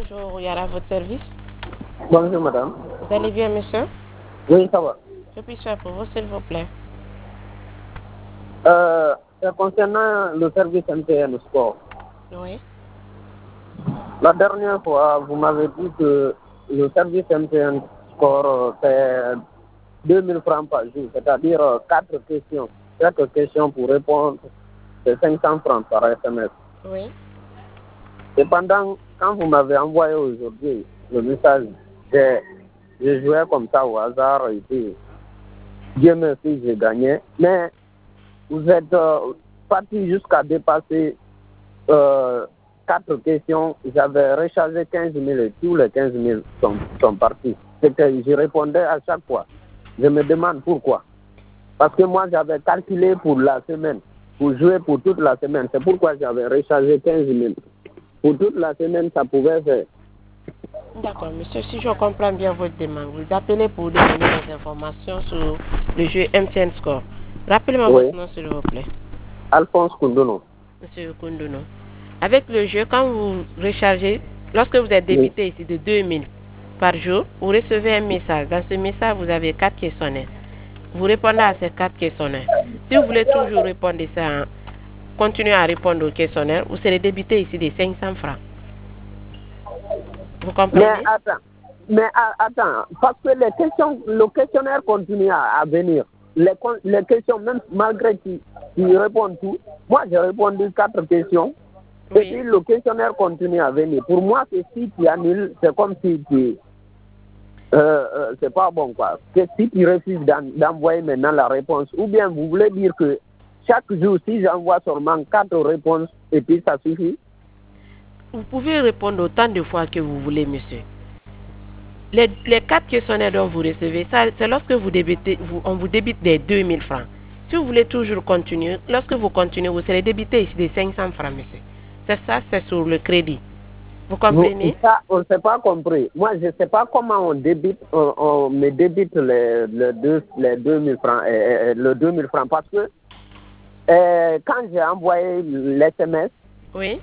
Bonjour, Yara, à votre service. Bonjour madame. Vous allez bien, monsieur? Oui, ça va. Je puis faire pour vous, s'il vous plaît. Concernant le service MTN Sport, Oui. la dernière fois, vous m'avez dit que le service MTN Sport fait 2000 francs par jour, c'est-à-dire 4 questions. 4 questions pour répondre, c'est 500 francs par SMS. Oui. Cependant, quand vous m'avez envoyé aujourd'hui le message, j'ai joué comme ça au hasard et puis Dieu merci, j'ai gagné. Mais vous êtes parti jusqu'à dépasser 4 questions. J'avais rechargé 15 000 et tous les 15 000 sont partis. C'est que je répondais à chaque fois. Je me demande pourquoi. Parce que moi, j'avais calculé pour la semaine, pour jouer pour toute la semaine. C'est pourquoi j'avais rechargé 15 000. Pour toute la semaine, ça pouvait faire. D'accord, monsieur, si je comprends bien votre demande, vous appelez pour donner des informations sur le jeu MTN Score. Rappelez-moi Oui. votre nom, s'il vous plaît. Alphonse Koundono. Monsieur Kunduno. Avec le jeu, quand vous rechargez, lorsque vous êtes débité ici de 2000 par jour, vous recevez un message. Dans ce message, vous avez 4 questionnaires. Vous répondez à ces 4 questionnaires. Si vous voulez toujours répondre ça, continuez à répondre aux questionnaires, vous serez débité ici de 500 francs. Vous comprenez? Mais attends, parce que le questionnaire continue à venir. Les questions, même malgré qu'ils répondent tout, moi j'ai répondu 4 questions, Oui. et puis le questionnaire continue à venir. Pour moi, c'est si tu annules, c'est comme si tu... c'est pas bon quoi. Que si tu refuses d'envoyer maintenant la réponse, ou bien vous voulez dire que chaque jour, si j'envoie seulement 4 réponses, et puis ça suffit? Vous pouvez répondre autant de fois que vous voulez, monsieur. Les 4 questionnaires dont vous recevez, ça, c'est lorsque vous débitez, on vous débite des 2000 francs. Si vous voulez toujours continuer, lorsque vous continuez, vous serez débité ici des 500 francs, monsieur. C'est ça, c'est sur le crédit. Vous comprenez? Ça, on ne s'est pas compris. Moi, je ne sais pas comment on débite, on me débite les 2000 francs, le 2000 francs, parce que quand j'ai envoyé l'SMS, Oui.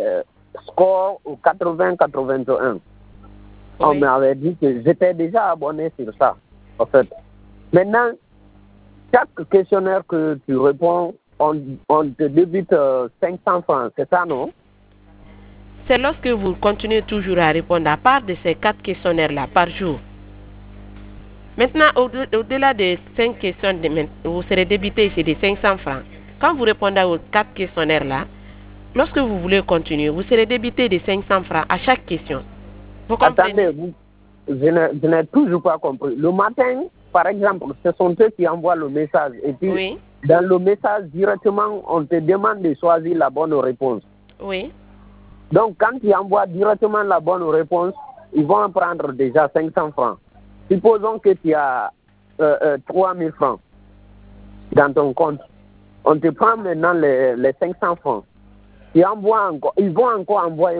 score au 80-81, on Oui. m'avait dit que j'étais déjà abonné sur ça, en fait. Maintenant, chaque questionnaire que tu réponds, on te débite 500 francs, c'est ça, non? C'est lorsque vous continuez toujours à répondre à part de ces 4 questionnaires-là par jour. Maintenant, au-delà des 5 questions, vous serez débité ici de 500 francs. Quand vous répondez aux 4 questionnaires-là, lorsque vous voulez continuer, vous serez débité de 500 francs à chaque question. Vous comprenez? Attendez, je n'ai toujours pas compris. Le matin, par exemple, ce sont eux qui envoient le message. Et puis, Oui. dans le message, directement, on te demande de choisir la bonne réponse. Oui. Donc, quand tu envoies directement la bonne réponse, ils vont en prendre déjà 500 francs. Supposons que tu as 3000 francs dans ton compte. On te prend maintenant les 500 francs. Tu envoies encore, ils vont encore envoyer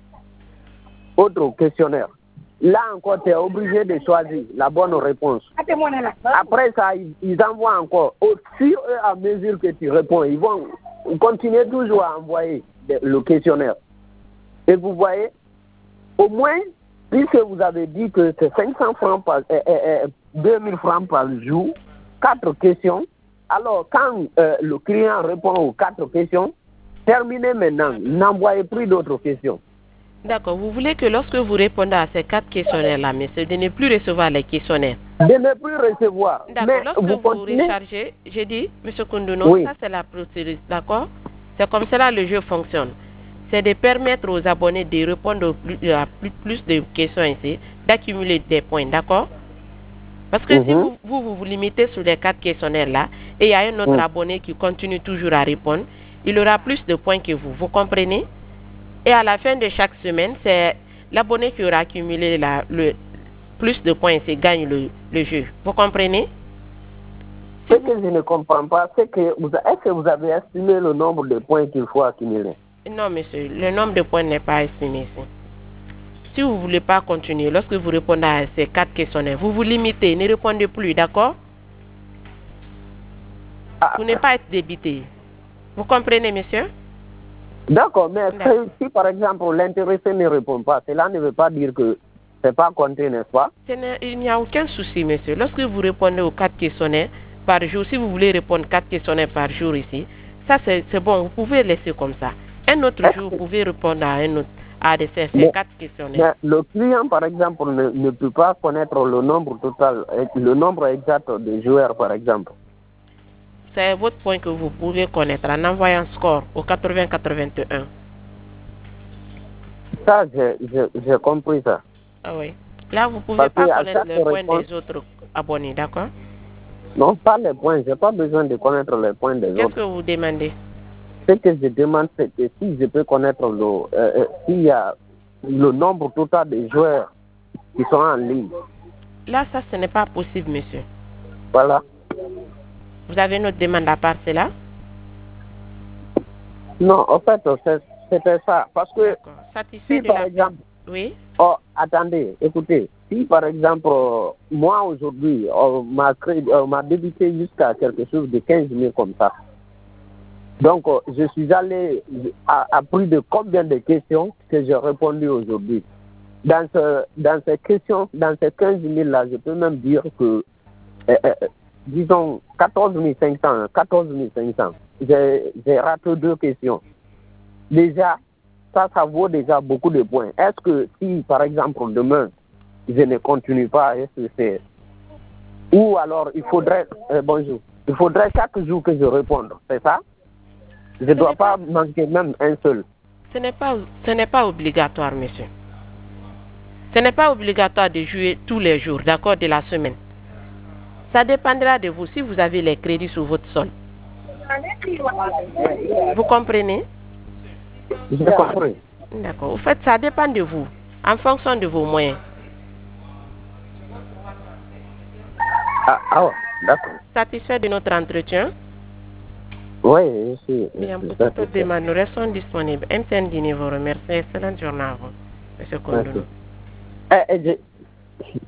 autre questionnaire. Là encore, tu es obligé de choisir la bonne réponse. Après ça, ils envoient encore. Au fur et à mesure que tu réponds, ils vont continuer toujours à envoyer le questionnaire. Et vous voyez, au moins, puisque vous avez dit que c'est 500 francs 2000 francs par jour, 4 questions, alors quand le client répond aux 4 questions, terminez maintenant, n'envoyez plus d'autres questions. D'accord. Vous voulez que lorsque vous répondez à ces 4 questionnaires-là, monsieur, de ne plus recevoir les questionnaires. De ne plus recevoir. D'accord. Mais Lorsque vous continuez. rechargez, j'ai dit, monsieur Kunduno, Oui. ça c'est la procédure, d'accord? C'est comme cela le jeu fonctionne. C'est de permettre aux abonnés de répondre à plus de questions ici, d'accumuler des points, d'accord? Parce que si vous limitez sur les 4 questionnaires-là, et il y a un autre abonné qui continue toujours à répondre, il aura plus de points que vous. Vous comprenez? Et à la fin de chaque semaine, c'est l'abonné qui aura accumulé le plus de points et gagne le jeu. Vous comprenez? Ce que je ne comprends pas, c'est que est-ce que vous avez estimé le nombre de points qu'il faut accumuler? Non, monsieur, le nombre de points n'est pas estimé ici. Si vous ne voulez pas continuer, lorsque vous répondez à ces 4 questionnaires, vous vous limitez, ne répondez plus, d'accord? Vous n'êtes pas être débité. Vous comprenez, monsieur? D'accord, mais si par exemple l'intéressé ne répond pas, cela ne veut pas dire que c'est pas compté, n'est-ce pas? Il n'y a aucun souci, monsieur. Lorsque vous répondez aux 4 questionnaires par jour, si vous voulez répondre 4 questionnaires par jour ici, ça c'est bon, vous pouvez laisser comme ça. Un autre jour, vous pouvez répondre à un autre, à ces 4 questionnaires. Mais le client, par exemple, ne peut pas connaître le nombre total, le nombre exact de joueurs, par exemple. C'est votre point que vous pouvez connaître en envoyant score au 80-81. Ça, j'ai compris ça. Ah oui. Là, vous ne pouvez pas connaître les points des autres abonnés, d'accord? Non, pas les points. Je n'ai pas besoin de connaître les points des autres. Qu'est-ce que vous demandez? Ce que je demande, c'est que si je peux connaître s'il y a le nombre total de joueurs qui sont en ligne. Là, ça, ce n'est pas possible, monsieur. Voilà. Vous avez une autre demande à part cela? Non, en fait, c'était ça. Parce que satisfait si par exemple... Oui. Oh, attendez, écoutez. Si par exemple, moi aujourd'hui, on m'a débuté jusqu'à quelque chose de 15 000 comme ça. Donc, je suis allé à plus de combien de questions que j'ai répondu aujourd'hui. Dans ces questions, dans ces 15 000 là, je peux même dire que, disons, 14 500. J'ai raté 2 questions. Déjà, ça vaut déjà beaucoup de points. Est-ce que si, par exemple, demain, je ne continue pas, est-ce que c'est... Ou alors, il faudrait... bonjour. Il faudrait chaque jour que je réponde, c'est ça? Je ne dois pas manquer même un seul. Ce n'est pas obligatoire, monsieur. Ce n'est pas obligatoire de jouer tous les jours, d'accord, de la semaine. Ça dépendra de vous si vous avez les crédits sur votre sol. Vous comprenez? J'ai compris. D'accord. En fait, ça dépend de vous, en fonction de vos moyens. Ah ouais, d'accord. Satisfait de notre entretien? Oui, je suis. Bien, pour toute autre demande, nous restons disponibles. MTN vous remercie. Excellente journée à vous, monsieur Kondoulou.